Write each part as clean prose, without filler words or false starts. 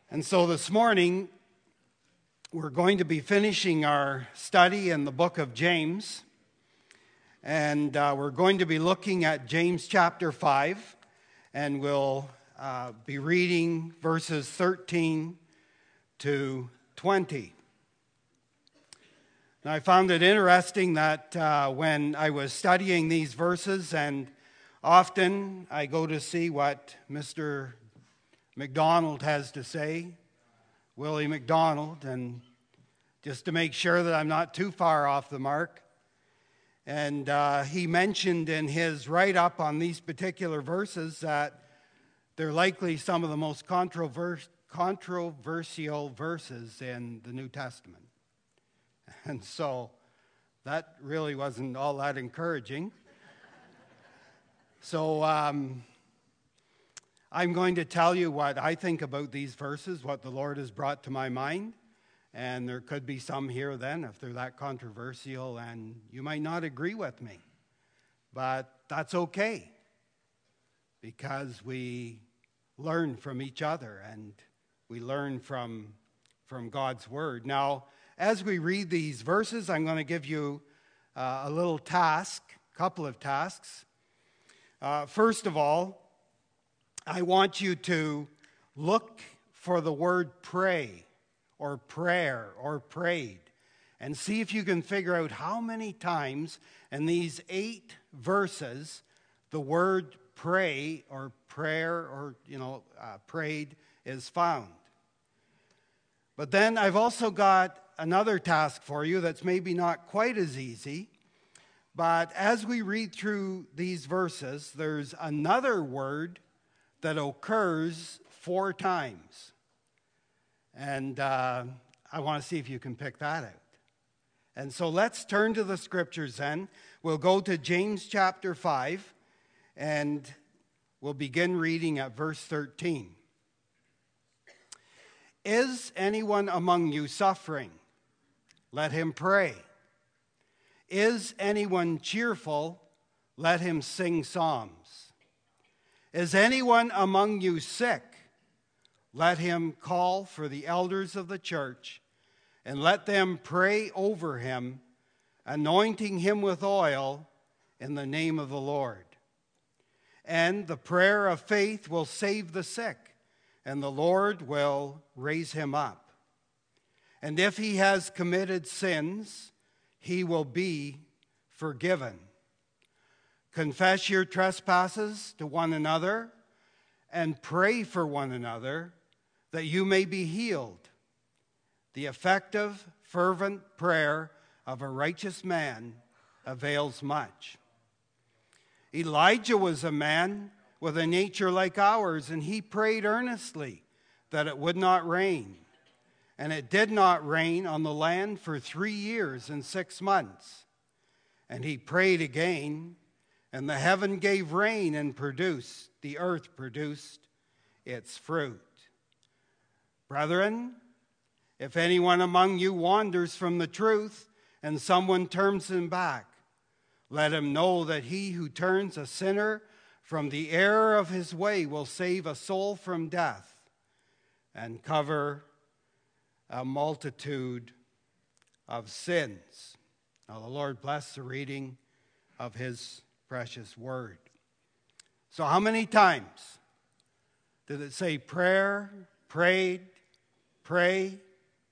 And so this morning, we're going to be finishing our study in the book of James. And we're going to be looking at James chapter 5. And we'll be reading verses 13 to 20. Now, I found it interesting that when I was studying these verses, and often I go to see what Mr. McDonald has to say, Willie McDonald, and just to make sure that I'm not too far off the mark. And he mentioned in his write-up on these particular verses that they're likely some of the most controversial verses in the New Testament. And so that really wasn't all that encouraging. So I'm going to tell you what I think about these verses, what the Lord has brought to my mind. And there could be some here then, if they're that controversial, and you might not agree with me. But that's okay, because we learn from each other, and we learn from God's Word. Now, as we read these verses, I'm going to give you a little task, a couple of tasks. First of all, I want you to look for the word pray or prayer or prayed and see if you can figure out how many times in these 8 verses the word pray or prayer or, prayed is found. But then I've also got another task for you that's maybe not quite as easy. But as we read through these verses, there's another word that occurs 4 times. And I want to see if you can pick that out. And so let's turn to the scriptures then. We'll go to James chapter 5, and we'll begin reading at verse 13. Is anyone among you suffering? Let him pray. Is anyone cheerful? Let him sing psalms. Is anyone among you sick? Let him call for the elders of the church, and let them pray over him, anointing him with oil in the name of the Lord. And the prayer of faith will save the sick, and the Lord will raise him up. And if he has committed sins, he will be forgiven. Confess your trespasses to one another and pray for one another that you may be healed. The effective, fervent prayer of a righteous man avails much. Elijah was a man with a nature like ours, and he prayed earnestly that it would not rain. And it did not rain on the land for 3 years and 6 months. And he prayed again, and the heaven gave rain, and the earth produced its fruit. Brethren, if anyone among you wanders from the truth, and someone turns him back, let him know that he who turns a sinner from the error of his way will save a soul from death and cover a multitude of sins. Now the Lord bless the reading of his precious word. So how many times did it say prayer, prayed, pray?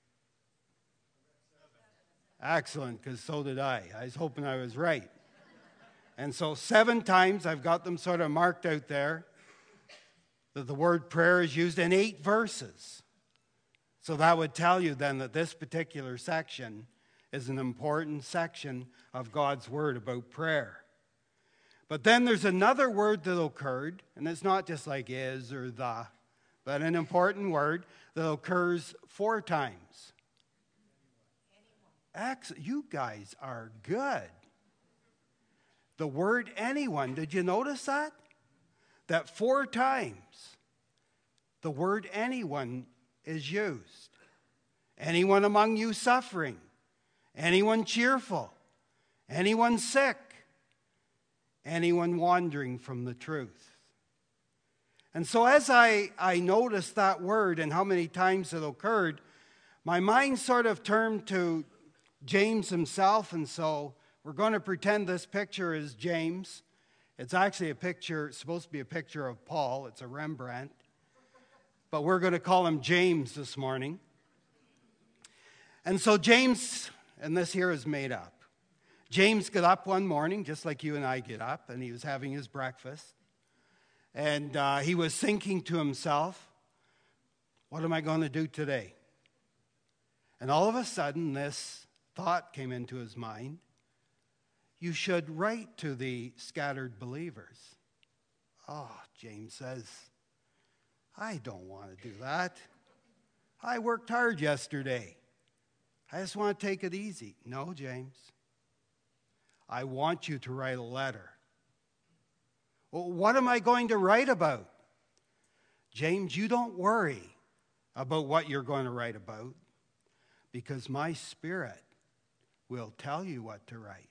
Excellent, because so did I. I was hoping I was right. And so 7 times, I've got them sort of marked out there, that the word prayer is used in 8 verses. So that would tell you then that this particular section is an important section of God's word about prayer. But then there's another word that occurred, and it's not just like is or the, but an important word that occurs 4 times. Excellent. You guys are good. The word anyone, did you notice that? That 4 times the word anyone is used. Anyone among you suffering? Anyone cheerful? Anyone sick? Anyone wandering from the truth? And so as I noticed that word and how many times it occurred, my mind sort of turned to James himself, and so we're going to pretend this picture is James. It's actually a picture, it's supposed to be a picture of Paul. It's a Rembrandt. But we're going to call him James this morning. And so James, and this here is made up. James got up one morning, just like you and I get up, and he was having his breakfast. And he was thinking to himself, what am I going to do today? And all of a sudden, this thought came into his mind. You should write to the scattered believers. Oh, James says, I don't want to do that. I worked hard yesterday. I just want to take it easy. No, James. I want you to write a letter. Well, what am I going to write about? James, you don't worry about what you're going to write about, because my Spirit will tell you what to write.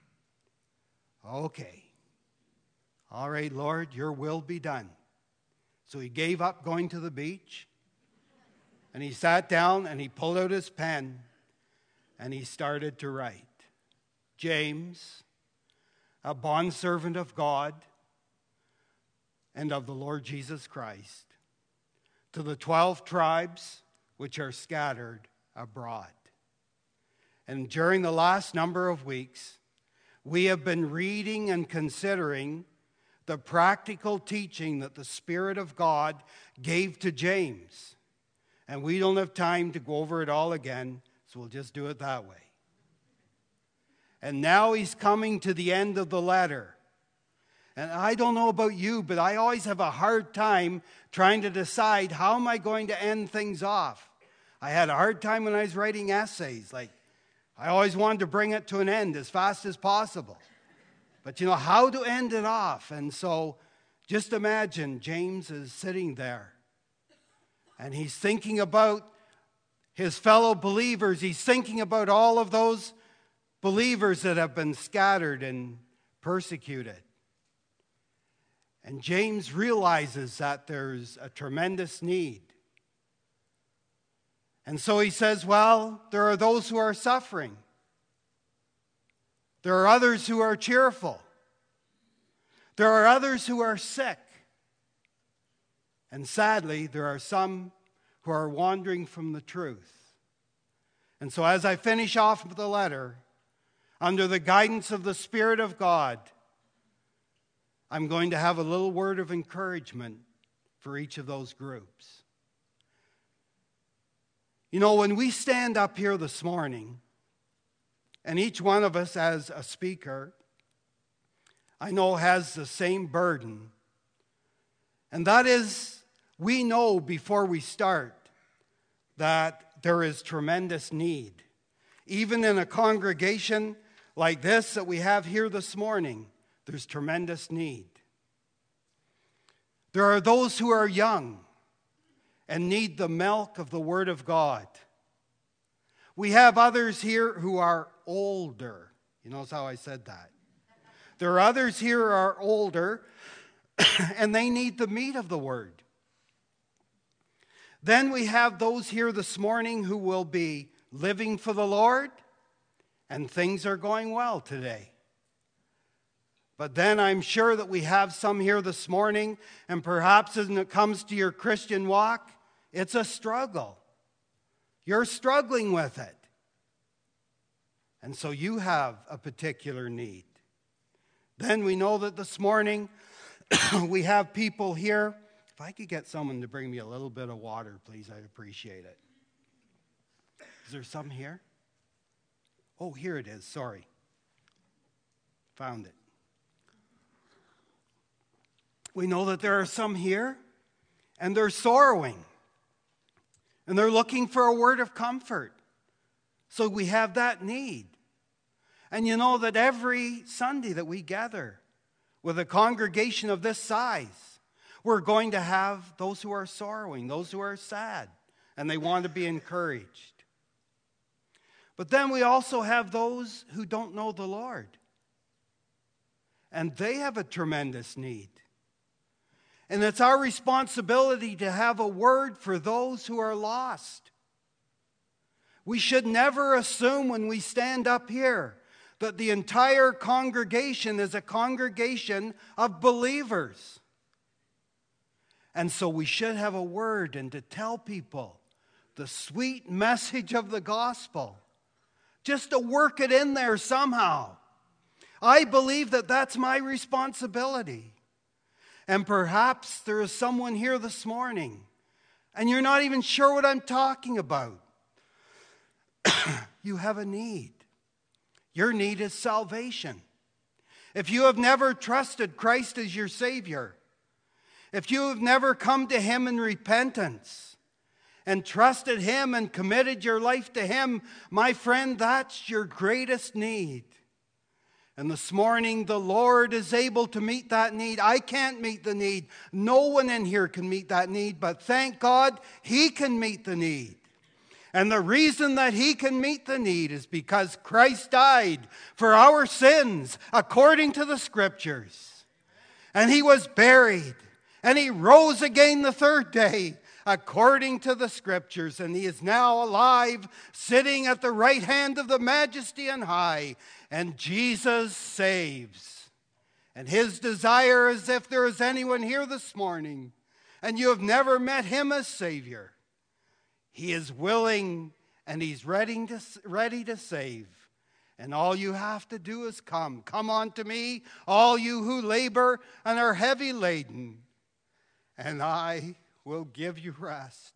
Okay. All right, Lord, your will be done. So he gave up going to the beach, and he sat down and he pulled out his pen and he started to write. James, a bondservant of God and of the Lord Jesus Christ, to the 12 tribes which are scattered abroad. And during the last number of weeks, we have been reading and considering the practical teaching that the Spirit of God gave to James. And we don't have time to go over it all again, so we'll just do it that way. And now he's coming to the end of the letter. And I don't know about you, but I always have a hard time trying to decide how am I going to end things off. I had a hard time when I was writing essays. Like, I always wanted to bring it to an end as fast as possible. But how to end it off. And so just imagine James is sitting there and he's thinking about his fellow believers. He's thinking about all of those believers that have been scattered and persecuted. And James realizes that there's a tremendous need. And so he says, well, there are those who are suffering. There are others who are cheerful. There are others who are sick. And sadly, there are some who are wandering from the truth. And so as I finish off with the letter, under the guidance of the Spirit of God, I'm going to have a little word of encouragement for each of those groups. When we stand up here this morning, and each one of us as a speaker, I know has the same burden. And that is, we know before we start that there is tremendous need. Even in a congregation like this that we have here this morning, there's tremendous need. There are those who are young and need the milk of the Word of God. We have others here who are older. You notice how I said that? There are others here who are older, and they need the meat of the Word. Then we have those here this morning who will be living for the Lord, and things are going well today. But then I'm sure that we have some here this morning, and perhaps when it comes to your Christian walk, it's a struggle. You're struggling with it. And so you have a particular need. Then we know that this morning we have people here. If I could get someone to bring me a little bit of water, please, I'd appreciate it. Is there some here? Oh, here it is. Sorry. Found it. We know that there are some here, and they're sorrowing. And they're looking for a word of comfort. So we have that need. And you know that every Sunday that we gather with a congregation of this size, we're going to have those who are sorrowing, those who are sad, and they want to be encouraged. But then we also have those who don't know the Lord. And they have a tremendous need. And it's our responsibility to have a word for those who are lost. We should never assume when we stand up here that the entire congregation is a congregation of believers. And so we should have a word and to tell people the sweet message of the gospel. Just to work it in there somehow. I believe that that's my responsibility. And perhaps there is someone here this morning and you're not even sure what I'm talking about. You have a need. Your need is salvation. If you have never trusted Christ as your Savior, if you have never come to Him in repentance and trusted Him and committed your life to Him, my friend, that's your greatest need. And this morning, the Lord is able to meet that need. I can't meet the need. No one in here can meet that need, but thank God He can meet the need. And the reason that He can meet the need is because Christ died for our sins according to the Scriptures. And He was buried. And He rose again the third day according to the Scriptures. And He is now alive, sitting at the right hand of the Majesty on high. And Jesus saves. And His desire is, if there is anyone here this morning and you have never met Him as Savior, He is willing and He's ready to save. And all you have to do is come. Come unto me, all you who labor and are heavy laden, and I will give you rest.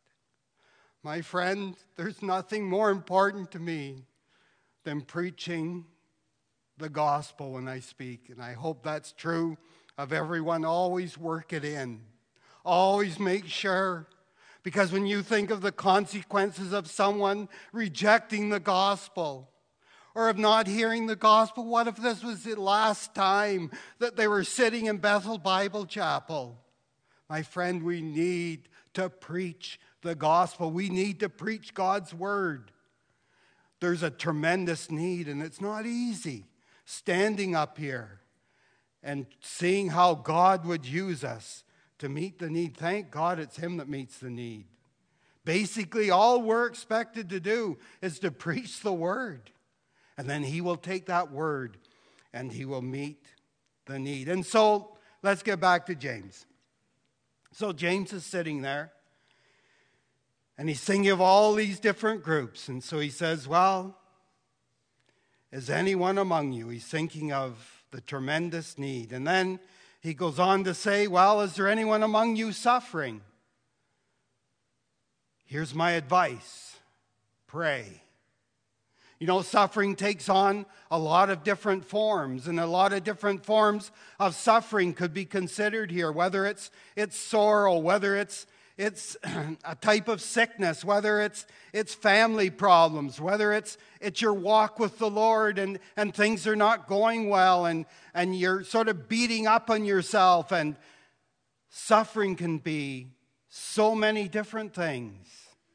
My friend, there's nothing more important to me than preaching the gospel when I speak. And I hope that's true of everyone. Always work it in. Always make sure. Because when you think of the consequences of someone rejecting the gospel or of not hearing the gospel, what if this was the last time that they were sitting in Bethel Bible Chapel? My friend, we need to preach the gospel. We need to preach God's word. There's a tremendous need, and it's not easy standing up here and seeing how God would use us to meet the need. Thank God it's Him that meets the need. Basically, all we're expected to do is to preach the word. And then He will take that word and He will meet the need. And so, let's get back to James. So James is sitting there, and he's thinking of all these different groups. And so he says, well, is anyone among you? He's thinking of the tremendous need. And then he goes on to say, well, is there anyone among you suffering? Here's my advice. Pray. You know, suffering takes on a lot of different forms, and a lot of different forms of suffering could be considered here, whether it's sorrow, whether it's a type of sickness, whether it's family problems, whether it's your walk with the Lord and things are not going well and you're sort of beating up on yourself. And suffering can be so many different things.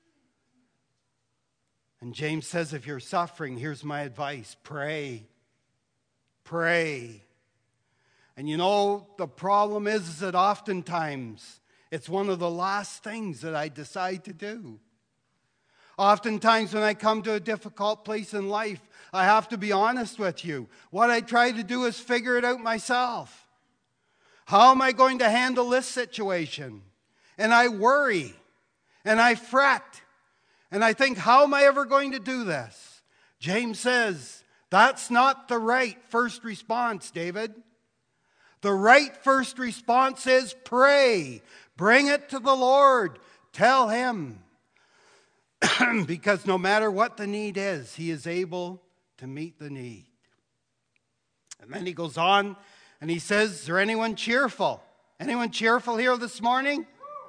And James says, if you're suffering, here's my advice. Pray. Pray. And you know, the problem is that oftentimes it's one of the last things that I decide to do. Oftentimes when I come to a difficult place in life, I have to be honest with you. What I try to do is figure it out myself. How am I going to handle this situation? And I worry, and I fret, and I think, how am I ever going to do this? James says, that's not the right first response, David. The right first response is pray. Bring it to the Lord. Tell Him. Because no matter what the need is, He is able to meet the need. And then he goes on and he says, is there anyone cheerful? Anyone cheerful here this morning?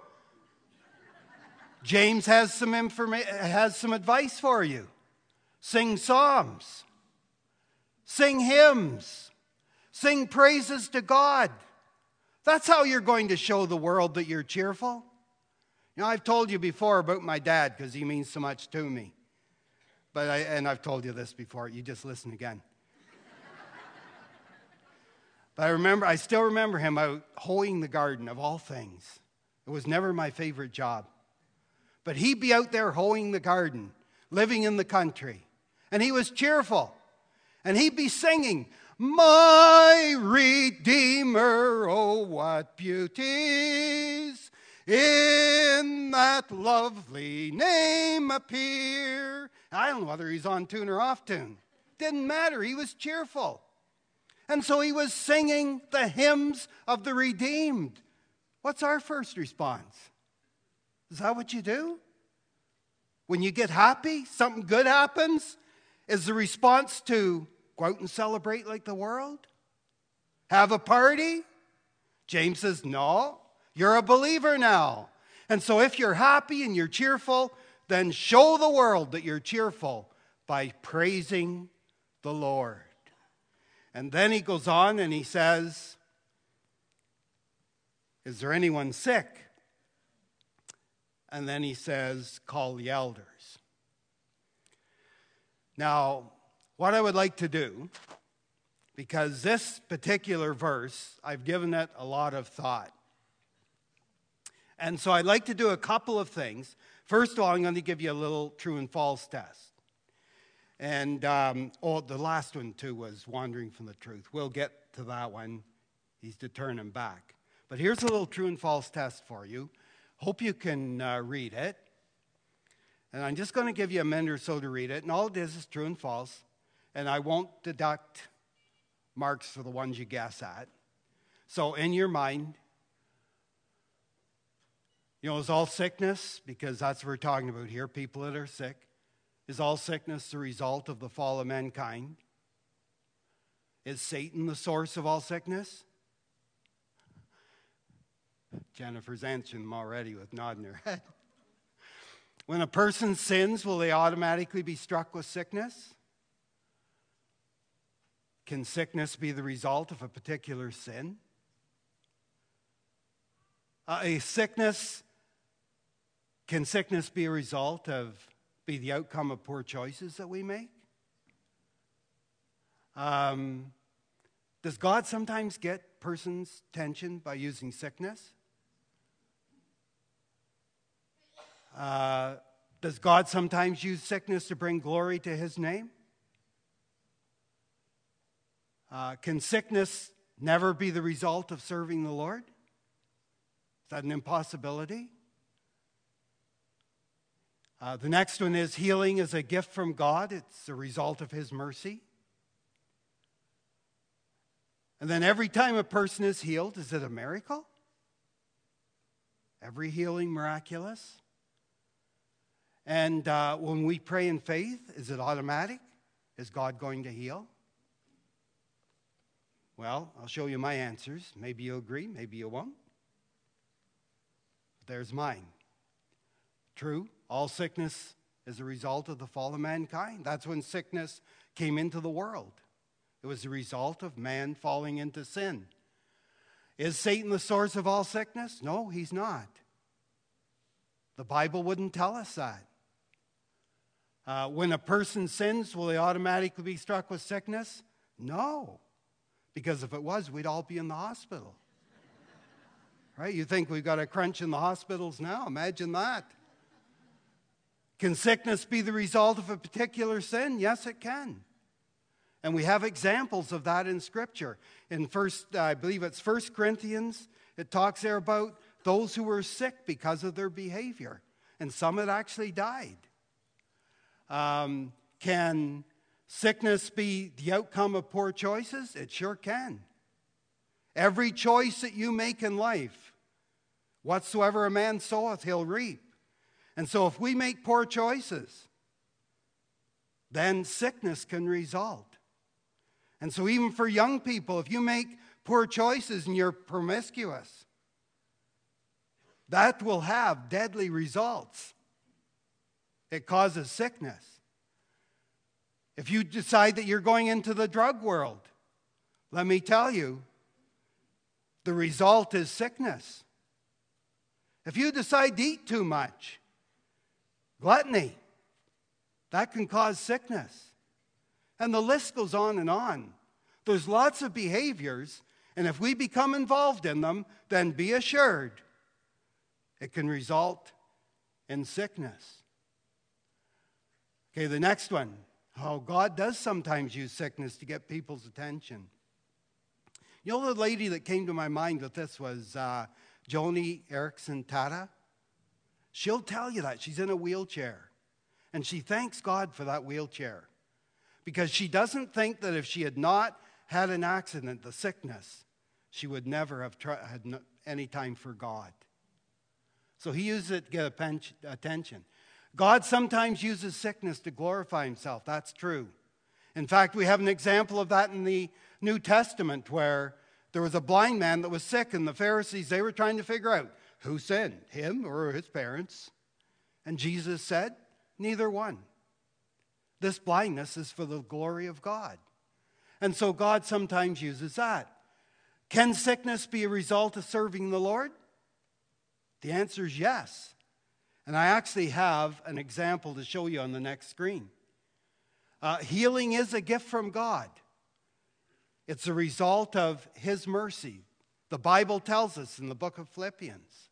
James has some advice for you. Sing psalms. Sing hymns. Sing praises to God. That's how you're going to show the world that you're cheerful. You know, I've told you before about my dad because he means so much to me. And I've told you this before. You just listen again. But I still remember him out hoeing the garden, of all things. It was never my favorite job. But he'd be out there hoeing the garden, living in the country. And he was cheerful. And he'd be singing, "My Redeemer, oh, what beauties in that lovely name appear." I don't know whether he's on tune or off tune. Didn't matter. He was cheerful. And so he was singing the hymns of the redeemed. What's our first response? Is that what you do? When you get happy, something good happens, is the response to go out and celebrate like the world? Have a party? James says, no, you're a believer now. And so if you're happy and you're cheerful, then show the world that you're cheerful by praising the Lord. And then he goes on and he says, is there anyone sick? And then he says, call the elders. Now, what I would like to do, because this particular verse, I've given it a lot of thought. And so I'd like to do a couple of things. First of all, I'm going to give you a little true and false test. And, the last one, too, was wandering from the truth. We'll get to that one. He's to turn him back. But here's a little true and false test for you. Hope you can read it. And I'm just going to give you a minute or so to read it. And all it is true and false. And I won't deduct marks for the ones you guess at. So in your mind, is all sickness, because that's what we're talking about here, people that are sick. Is all sickness the result of the fall of mankind? Is Satan the source of all sickness? Jennifer's answering them already with nodding her head. When a person sins, will they automatically be struck with sickness? Can sickness be the result of a particular sin? Can sickness be a result of, be the outcome of poor choices that we make? Does God sometimes get persons' attention by using sickness? Does God sometimes use sickness to bring glory to his name? Can sickness never be the result of serving the Lord? Is that an impossibility? The next one is healing is a gift from God. It's a result of his mercy. And then every time a person is healed, is it a miracle? Every healing miraculous? And when we pray in faith, is it automatic? Is God going to heal? Well, I'll show you my answers. Maybe you'll agree, maybe you won't. There's mine. True, all sickness is a result of the fall of mankind. That's when sickness came into the world. It was the result of man falling into sin. Is Satan the source of all sickness? No, he's not. The Bible wouldn't tell us that. When a person sins, will they automatically be struck with sickness? No, because if it was, we'd all be in the hospital. Right? You think we've got a crunch in the hospitals now? Imagine that. Can sickness be the result of a particular sin? Yes, it can. And we have examples of that in Scripture. In I believe it's 1 Corinthians, it talks there about those who were sick because of their behavior. And some had actually died. Can sickness be the outcome of poor choices? It sure can. Every choice that you make in life, whatsoever a man soweth, he'll reap. And so if we make poor choices, then sickness can result. And so even for young people, if you make poor choices and you're promiscuous, that will have deadly results. It causes sickness. If you decide that you're going into the drug world, let me tell you, the result is sickness. If you decide to eat too much, gluttony, that can cause sickness. And the list goes on and on. There's lots of behaviors, And if we become involved in them, then be assured it can result in sickness. Okay, the next one. How God does sometimes use sickness to get people's attention. You know, the lady that came to my mind with this was Joni Eareckson Tada. She'll tell you that. She's in a wheelchair. And she thanks God for that wheelchair. Because she doesn't think that if she had not had an accident, the sickness, she would never have had any time for God. So he uses it to get attention. God sometimes uses sickness to glorify himself. That's true. In fact, we have an example of that in the New Testament where there was a blind man that was sick, and the Pharisees, they were trying to figure out who sinned, him or his parents. And Jesus said, neither one. This blindness is for the glory of God. And so God sometimes uses that. Can sickness be a result of serving the Lord? The answer is yes. And I actually have an example to show you on the next screen. Healing is a gift from God. It's a result of his mercy. The Bible tells us in the book of Philippians.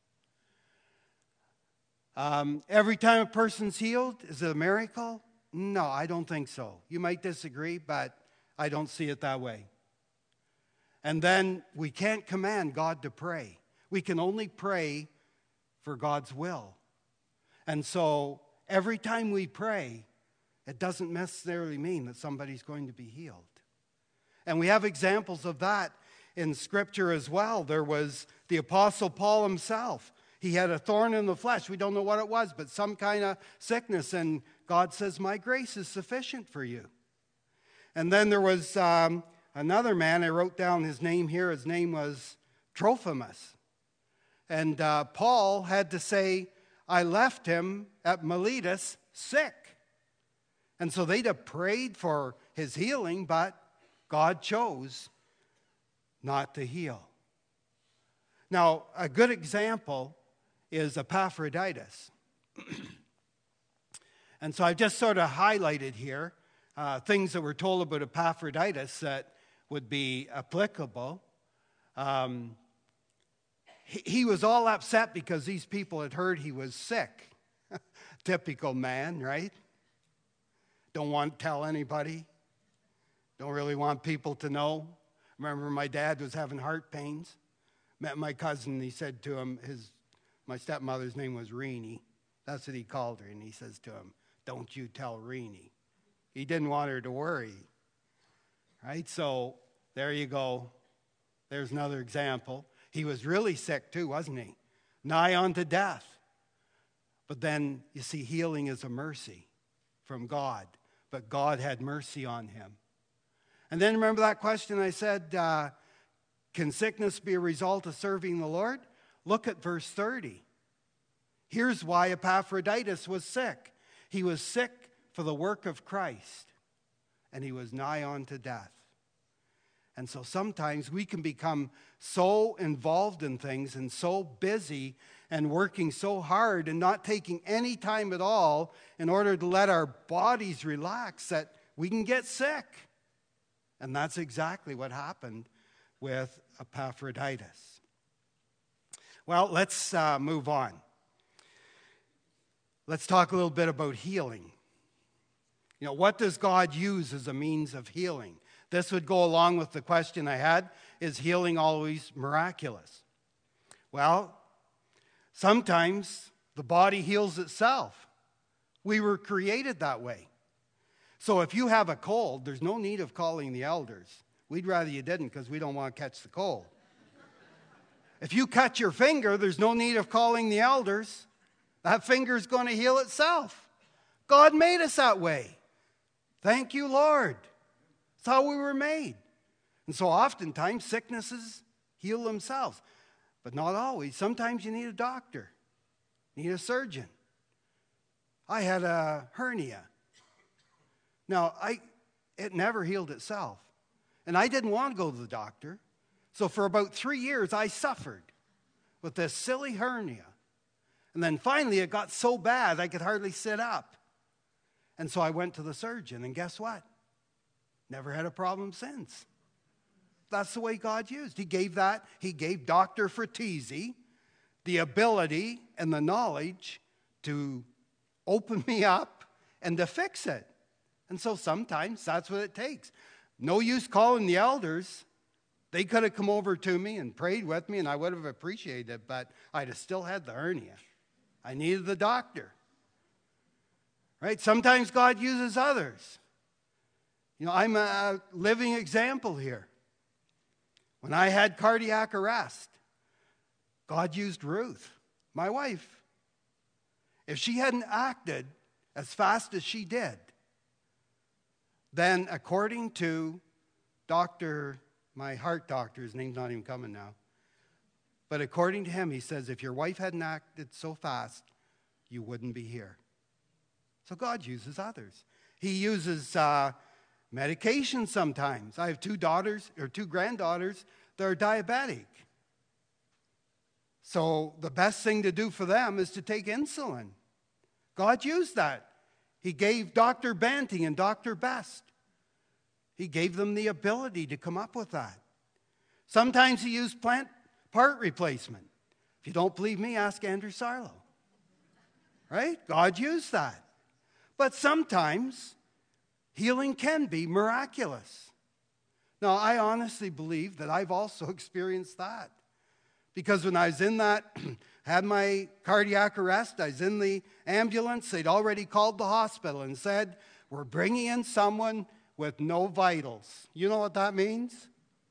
Every time a person's healed, is it a miracle? No, I don't think so. You might disagree, but I don't see it that way. And then we can't command God to pray. We can only pray for God's will. And so every time we pray, it doesn't necessarily mean that somebody's going to be healed. And we have examples of that in Scripture as well. There was the Apostle Paul himself. He had a thorn in the flesh. We don't know what it was, but some kind of sickness. And God says, my grace is sufficient for you. And then there was another man. I wrote down his name here. His name was Trophimus. And Paul had to say, I left him at Miletus sick. And so they'd have prayed for his healing, but God chose not to heal. Now, a good example is Epaphroditus. And so I've just sort of highlighted here things that were told about Epaphroditus that would be applicable. He was all upset because these people had heard he was sick. Typical man, right? Don't want to tell anybody. Don't really want people to know. Remember, my dad was having heart pains. Met my cousin, he said to him, my stepmother's name was Reenie. That's what he called her. And he says to him, don't you tell Reenie. He didn't want her to worry. Right? So there you go. There's another example. He was really sick too, wasn't he? Nigh unto death. But then, you see, healing is a mercy from God. But God had mercy on him. And then remember that question I said, can sickness be a result of serving the Lord? Look at verse 30. Here's why Epaphroditus was sick. He was sick for the work of Christ, and he was nigh unto death. And so sometimes we can become so involved in things and so busy and working so hard and not taking any time at all in order to let our bodies relax that we can get sick. And that's exactly what happened with Epaphroditus. Well, let's move on. Let's talk a little bit about healing. You know, what does God use as a means of healing? This would go along with the question I had, is healing always miraculous? Well, sometimes the body heals itself. We were created that way. So if you have a cold, there's no need of calling the elders. We'd rather you didn't because we don't want to catch the cold. If you cut your finger, there's no need of calling the elders. That finger's going to heal itself. God made us that way. Thank you, Lord. That's how we were made. And so oftentimes sicknesses heal themselves. But not always. Sometimes you need a doctor. You need a surgeon. I had a hernia. Now, it never healed itself. And I didn't want to go to the doctor. So for about 3 years, I suffered with this silly hernia. And then finally, it got so bad, I could hardly sit up. And so I went to the surgeon, and guess what? Never had a problem since. that's the way God used. He gave Dr. Fratesi the ability and the knowledge to open me up and to fix it. And so sometimes that's what it takes. No use calling the elders. They could have come over to me and prayed with me, and I would have appreciated it, but I'd have still had the hernia. I needed the doctor. Right? Sometimes God uses others. I'm a living example here. When I had cardiac arrest, God used Ruth, my wife. If she hadn't acted as fast as she did, then according to my heart doctor, his name's not even coming now, but according to him, he says, if your wife hadn't acted so fast, you wouldn't be here. So God uses others. He uses medication sometimes. I have two granddaughters that are diabetic. So the best thing to do for them is to take insulin. God used that. He gave Dr. Banting and Dr. Best. He gave them the ability to come up with that. Sometimes he used part replacement. If you don't believe me, ask Andrew Sarlo. Right? God used that. But sometimes healing can be miraculous. Now, I honestly believe that I've also experienced that. Because when I was in had my cardiac arrest, I was in the ambulance, they'd already called the hospital and said, we're bringing in someone with no vitals. You know what that means?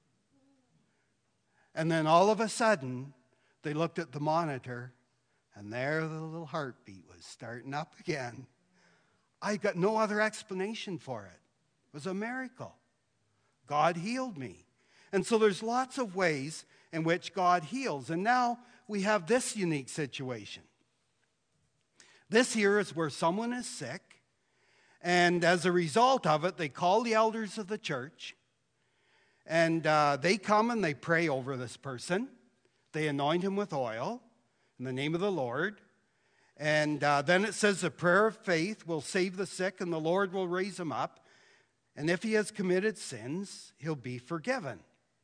And then all of a sudden, they looked at the monitor, and there the little heartbeat was starting up again. I got no other explanation for it. It was a miracle. God healed me. And so there's lots of ways in which God heals. And now we have this unique situation. This here is where someone is sick, and as a result of it, they call the elders of the church, and they come and they pray over this person. They anoint him with oil in the name of the Lord. And then it says the prayer of faith will save the sick, and the Lord will raise him up. And if he has committed sins, he'll be forgiven.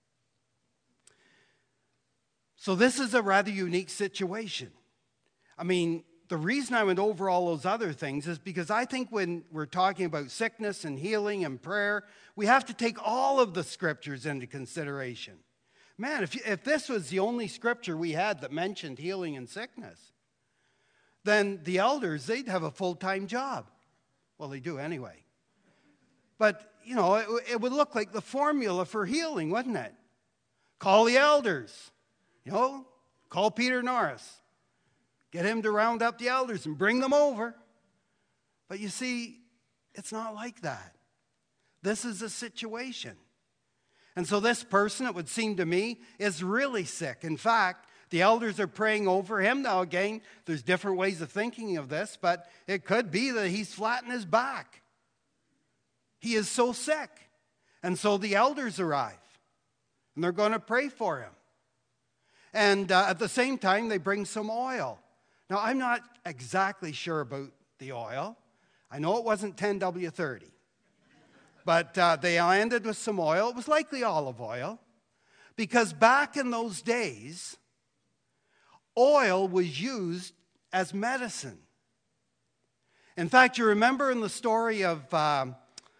So this is a rather unique situation. I mean, the reason I went over all those other things is because I think when we're talking about sickness and healing and prayer, we have to take all of the scriptures into consideration. Man, if this was the only scripture we had that mentioned healing and sickness, then the elders, they'd have a full-time job. Well, they do anyway. But, it would look like the formula for healing, wouldn't it? Call the elders. Call Peter Norris. Get him to round up the elders and bring them over. But you see, it's not like that. This is a situation. And so this person, it would seem to me, is really sick. In fact, the elders are praying over him. Now again, there's different ways of thinking of this, but it could be that he's flat in his back. He is so sick. And so the elders arrive, and they're going to pray for him. And at the same time, they bring some oil. Now, I'm not exactly sure about the oil. I know it wasn't 10W30. But they landed with some oil. It was likely olive oil. Because back in those days, oil was used as medicine. In fact, you remember in the story of, the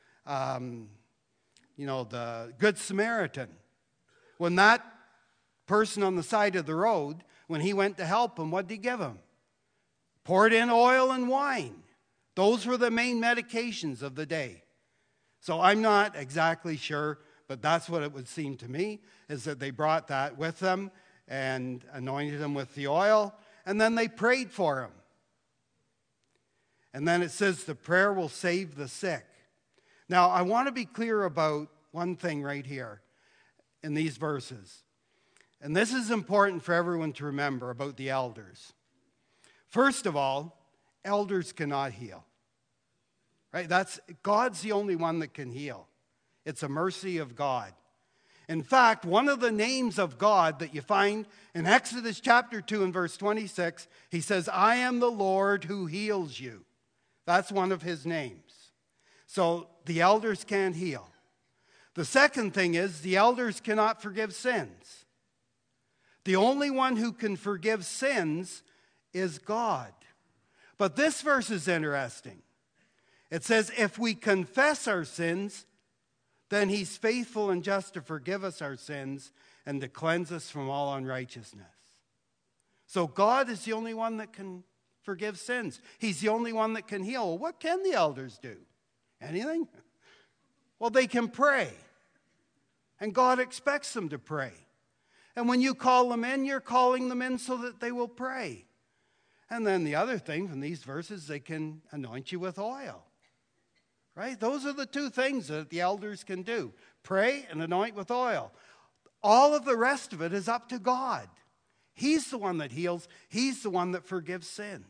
Good Samaritan, when that person on the side of the road, when he went to help him, what did he give him? Poured in oil and wine. Those were the main medications of the day. So I'm not exactly sure, but that's what it would seem to me, is that they brought that with them and anointed him with the oil, and then they prayed for him. And then it says the prayer will save the sick. Now, I want to be clear about one thing right here in these verses. And this is important for everyone to remember about the elders. First of all, elders cannot heal. Right? God's the only one that can heal. It's a mercy of God. In fact, one of the names of God that you find in Exodus chapter 2 and verse 26, he says, I am the Lord who heals you. That's one of his names. So the elders can't heal. The second thing is the elders cannot forgive sins. The only one who can forgive sins is God. But this verse is interesting. It says, if we confess our sins, then he's faithful and just to forgive us our sins and to cleanse us from all unrighteousness. So God is the only one that can forgive sins. He's the only one that can heal. Well, what can the elders do? Anything? Well, they can pray. And God expects them to pray. And when you call them in, you're calling them in so that they will pray. And then the other thing from these verses, they can anoint you with oil. Right? Those are the two things that the elders can do. Pray and anoint with oil. All of the rest of it is up to God. He's the one that heals. He's the one that forgives sins.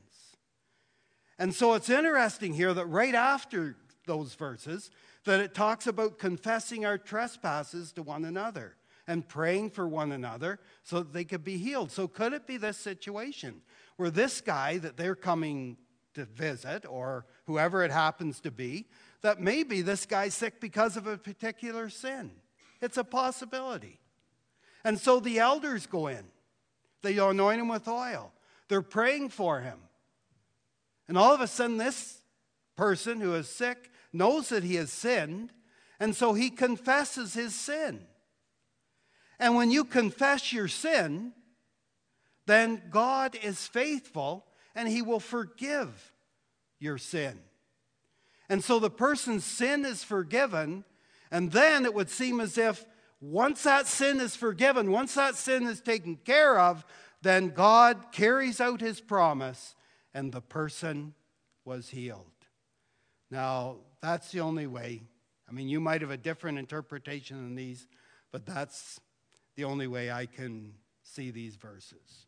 And so it's interesting here that right after those verses, that it talks about confessing our trespasses to one another and praying for one another so that they could be healed. So could it be this situation where this guy that they're coming to visit, or whoever it happens to be, that maybe this guy's sick because of a particular sin? It's a possibility. And so the elders go in. They anoint him with oil. They're praying for him. And all of a sudden, this person who is sick knows that he has sinned, and so he confesses his sin. And when you confess your sin, then God is faithful, and he will forgive your sin. And so the person's sin is forgiven, and then it would seem as if once that sin is forgiven, once that sin is taken care of, then God carries out his promise, and the person was healed. Now, that's the only way. I mean, you might have a different interpretation than these, but that's the only way I can see these verses.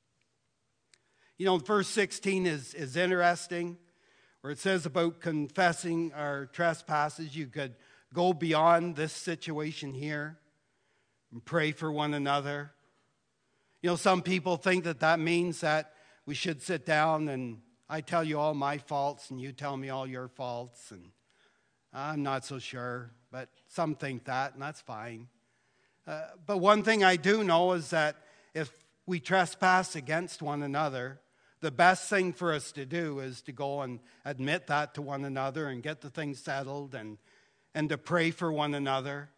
You know, verse 16 is interesting, where it says about confessing our trespasses. You could go beyond this situation here and pray for one another. You know, some people think that that means that we should sit down and I tell you all my faults and you tell me all your faults. And I'm not so sure, but some think that, and that's fine. But one thing I do know is that if we trespass against one another, the best thing for us to do is to go and admit that to one another and get the thing settled and to pray for one another.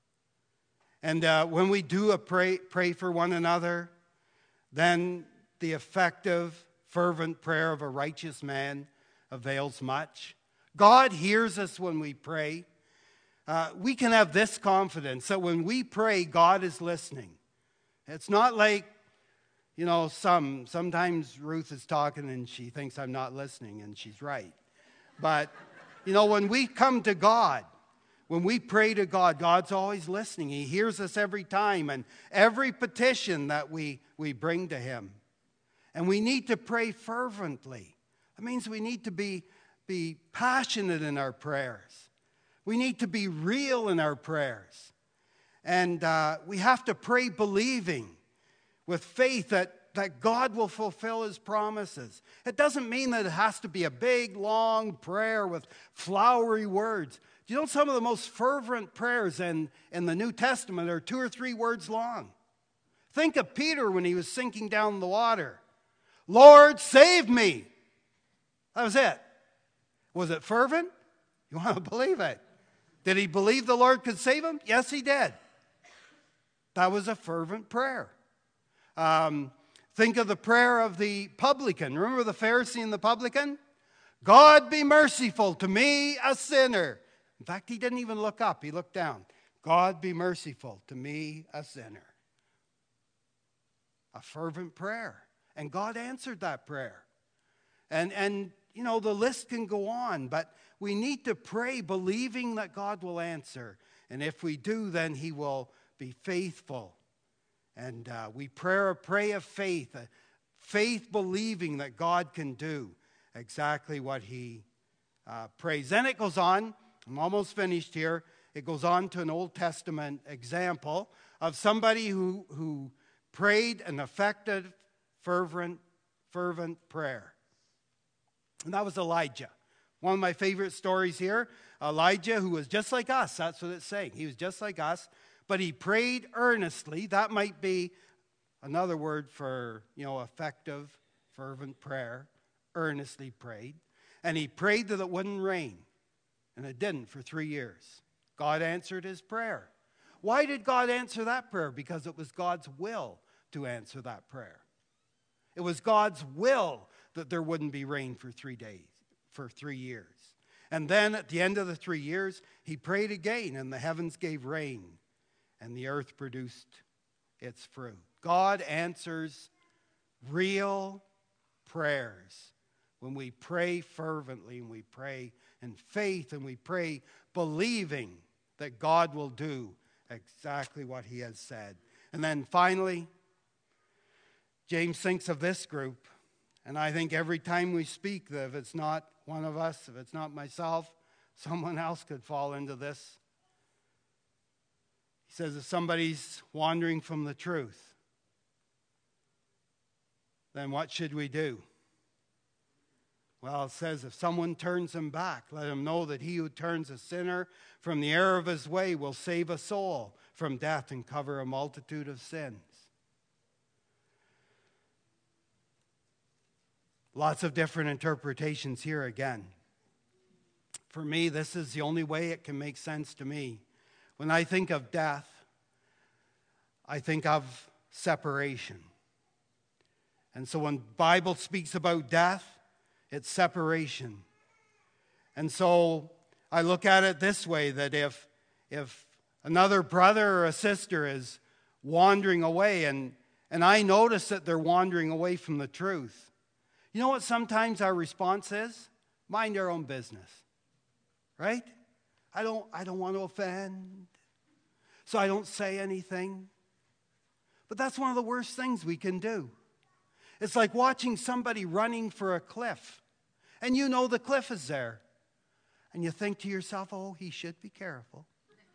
And when we do pray for one another, then the effective, fervent prayer of a righteous man avails much. God hears us when we pray. We can have this confidence that when we pray, God is listening. It's not like, you know, sometimes Ruth is talking and she thinks I'm not listening, and she's right. But, you know, when we come to God, when we pray to God, God's always listening. He hears us every time, and every petition that we bring to him. And we need to pray fervently. That means we need to be passionate in our prayers. We need to be real in our prayers. And we have to pray believing with faith that God will fulfill his promises. It doesn't mean that it has to be a big, long prayer with flowery words. Do you know some of the most fervent prayers in the New Testament are 2 or 3 words long? Think of Peter when he was sinking down the water. Lord, save me. That was it. Was it fervent? You want to believe it. Did he believe the Lord could save him? Yes, he did. That was a fervent prayer. Think of the prayer of the publican. Remember the Pharisee and the publican? God be merciful to me, a sinner. In fact, he didn't even look up. He looked down. God be merciful to me, a sinner. A fervent prayer. And God answered that prayer. And you know, the list can go on, but we need to pray believing that God will answer. And if we do, then he will be faithful. And we pray of faith, faith believing that God can do exactly what he prays. Then it goes on, I'm almost finished here, it goes on to an Old Testament example of somebody who prayed an effective, fervent prayer. And that was Elijah. One of my favorite stories here, Elijah, who was just like us. That's what it's saying. He was just like us, but he prayed earnestly. That might be another word for, effective, fervent prayer. Earnestly prayed. And he prayed that it wouldn't rain. And it didn't for 3 years. God answered his prayer. Why did God answer that prayer? Because it was God's will to answer that prayer. It was God's will that there wouldn't be rain for 3 years. And then at the end of the 3 years, he prayed again, and the heavens gave rain, and the earth produced its fruit. God answers real prayers when we pray fervently, and we pray in faith, and we pray believing that God will do exactly what he has said. And then finally, James thinks of this group, and I think every time we speak, that if it's not one of us, if it's not myself, someone else could fall into this. He says if somebody's wandering from the truth, then what should we do? Well, it says if someone turns him back, let him know that he who turns a sinner from the error of his way will save a soul from death and cover a multitude of sins. Lots of different interpretations here again. For me, this is the only way it can make sense to me. When I think of death, I think of separation. And so when the Bible speaks about death, it's separation. And so I look at it this way, that if another brother or a sister is wandering away, and I notice that they're wandering away from the truth, you know what sometimes our response is? Mind our own business. Right? I don't want to offend, so I don't say anything. But that's one of the worst things we can do. It's like watching somebody running for a cliff, and you know the cliff is there. And you think to yourself, oh, he should be careful.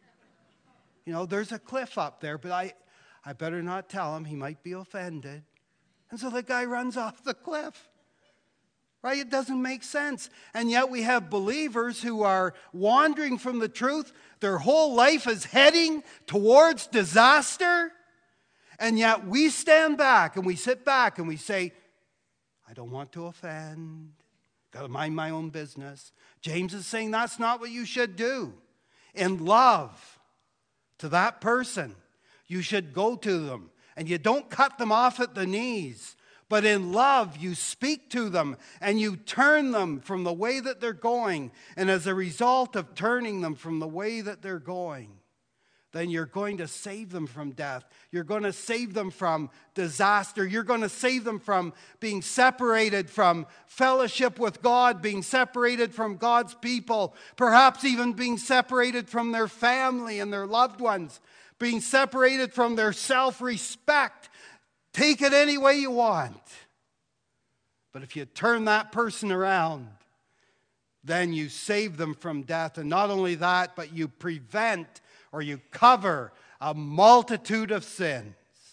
There's a cliff up there, but I better not tell him. He might be offended. And so the guy runs off the cliff. Right? It doesn't make sense. And yet we have believers who are wandering from the truth. Their whole life is heading towards disaster. And yet we stand back and we sit back and we say, I don't want to offend. Got to mind my own business. James is saying that's not what you should do. In love to that person, you should go to them. And you don't cut them off at the knees. But in love, you speak to them and you turn them from the way that they're going. And as a result of turning them from the way that they're going, then you're going to save them from death. You're going to save them from disaster. You're going to save them from being separated from fellowship with God, being separated from God's people, perhaps even being separated from their family and their loved ones, being separated from their self-respect. Take it any way you want. But if you turn that person around, then you save them from death. And not only that, but you prevent or you cover a multitude of sins.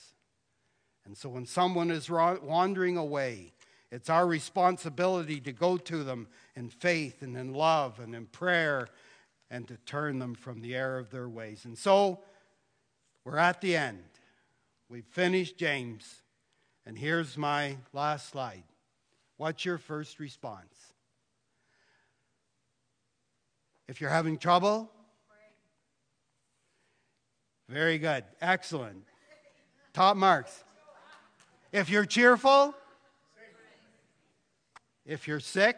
And so when someone is wandering away, it's our responsibility to go to them in faith and in love and in prayer and to turn them from the error of their ways. And so we're at the end. We've finished James, and here's my last slide. What's your first response? If you're having trouble, very good, excellent, top marks. If you're cheerful, if you're sick,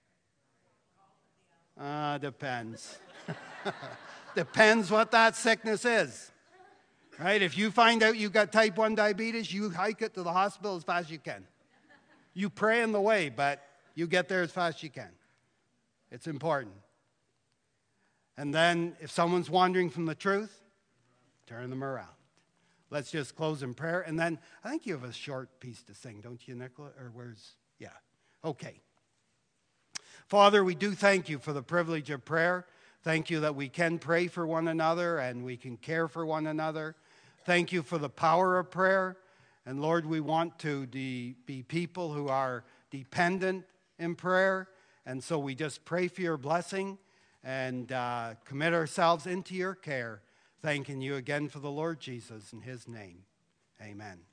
depends. Depends what that sickness is. Right? If you find out you've got type 1 diabetes, you hike it to the hospital as fast as you can. You pray in the way, but you get there as fast as you can. It's important. And then if someone's wandering from the truth, turn them around. Let's just close in prayer. And then I think you have a short piece to sing, don't you, Nicola? Or where's, yeah. Okay. Father, we do thank you for the privilege of prayer. Thank you that we can pray for one another and we can care for one another. Thank you for the power of prayer. And Lord, we want to be people who are dependent in prayer And so we just pray for your blessing and commit ourselves into your care, thanking you again for the Lord Jesus in his name. Amen.